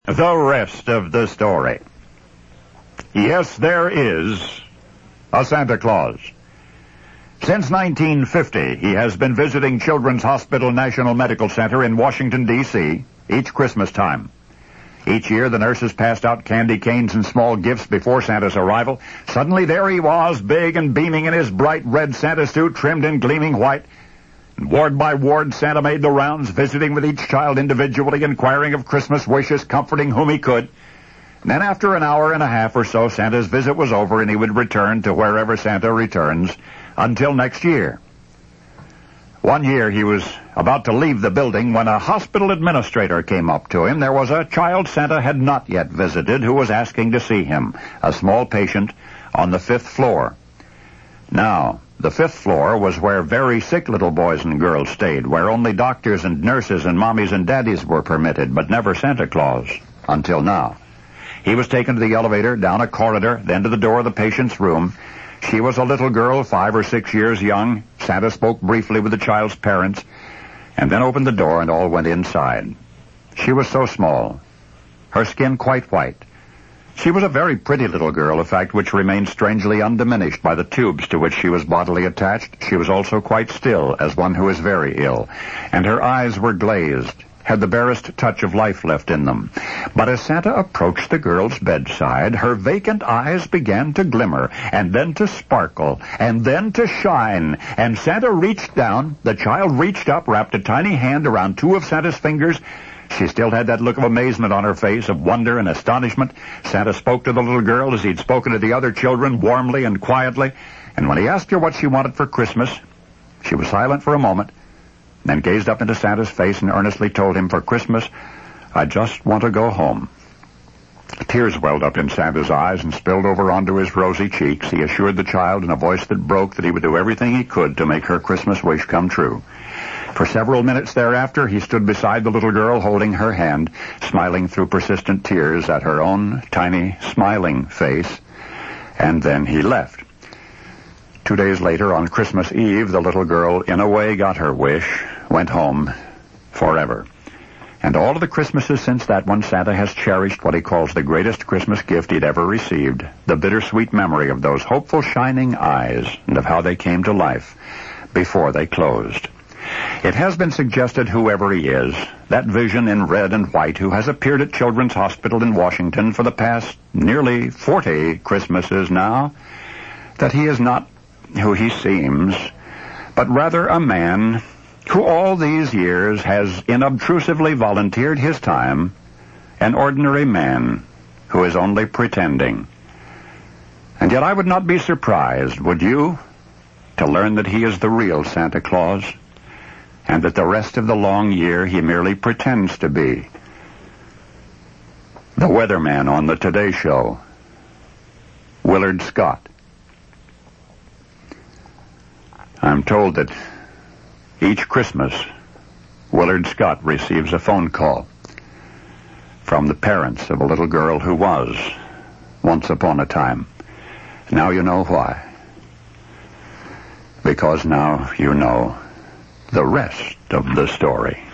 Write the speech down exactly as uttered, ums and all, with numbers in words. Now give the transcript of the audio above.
The rest of the story. Yes, there is a Santa Claus. Since nineteen fifty, he has been visiting Children's Hospital National Medical Center in Washington, D C each Christmas time. Each year, the nurses passed out candy canes and small gifts before Santa's arrival. Suddenly, there he was, big and beaming in his bright red Santa suit trimmed in gleaming white. Ward by ward, Santa made the rounds, visiting with each child individually, inquiring of Christmas wishes, comforting whom he could. And then after an hour and a half or so, Santa's visit was over, and he would return to wherever Santa returns until next year. One year he was about to leave the building when a hospital administrator came up to him. There was a child Santa had not yet visited who was asking to see him, a small patient on the fifth floor. Now, the fifth floor was where very sick little boys and girls stayed, where only doctors and nurses and mommies and daddies were permitted, but never Santa Claus, until now. He was taken to the elevator, down a corridor, then to the door of the patient's room. She was a little girl, five or six years young. Santa spoke briefly with the child's parents, and then opened the door and all went inside. She was so small, her skin quite white. She was a very pretty little girl, a fact which remained strangely undiminished by the tubes to which she was bodily attached. She was also quite still, as one who is very ill, and her eyes were glazed, had the barest touch of life left in them. But as Santa approached the girl's bedside, her vacant eyes began to glimmer, and then to sparkle, and then to shine. And Santa reached down, the child reached up, wrapped a tiny hand around two of Santa's fingers. She still had that look of amazement on her face, of wonder and astonishment. Santa spoke to the little girl as he'd spoken to the other children, warmly and quietly. And when he asked her what she wanted for Christmas, she was silent for a moment, then gazed up into Santa's face and earnestly told him, "For Christmas, I just want to go home." Tears welled up in Santa's eyes and spilled over onto his rosy cheeks. He assured the child in a voice that broke that he would do everything he could to make her Christmas wish come true. For several minutes thereafter, he stood beside the little girl, holding her hand, smiling through persistent tears at her own tiny, smiling face, and then he left. Two days later, on Christmas Eve, the little girl, in a way, got her wish, went home forever. And all of the Christmases since that one, Santa has cherished what he calls the greatest Christmas gift he'd ever received, the bittersweet memory of those hopeful, shining eyes and of how they came to life before they closed. It has been suggested, whoever he is, that vision in red and white who has appeared at Children's Hospital in Washington for the past nearly forty Christmases now, that he is not who he seems, but rather a man who all these years has inobtrusively volunteered his time, an ordinary man who is only pretending. And yet I would not be surprised, would you, to learn that he is the real Santa Claus, and that the rest of the long year he merely pretends to be the weatherman on the Today Show, Willard Scott. I'm told that each Christmas, Willard Scott receives a phone call from the parents of a little girl who was, once upon a time. Now you know why. Because now you know the rest of the story.